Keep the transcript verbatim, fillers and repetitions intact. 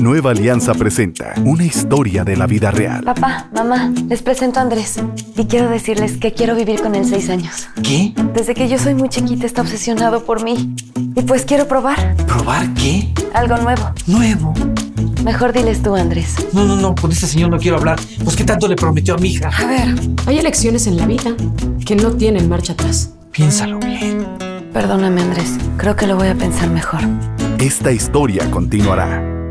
Nueva Alianza presenta una historia de la vida real. Papá, mamá, les presento a Andrés. Y quiero decirles que quiero vivir con él seis años. ¿Qué? Desde que yo soy muy chiquita está obsesionado por mí. Y pues quiero probar. ¿Probar qué? Algo nuevo. ¿Nuevo? Mejor diles tú, Andrés. No, no, no, con ese señor no quiero hablar. Pues, ¿qué tanto le prometió a mi hija? A ver. Hay elecciones en la vida que no tienen marcha atrás. Piénsalo bien. Perdóname, Andrés. Creo que lo voy a pensar mejor. Esta historia continuará.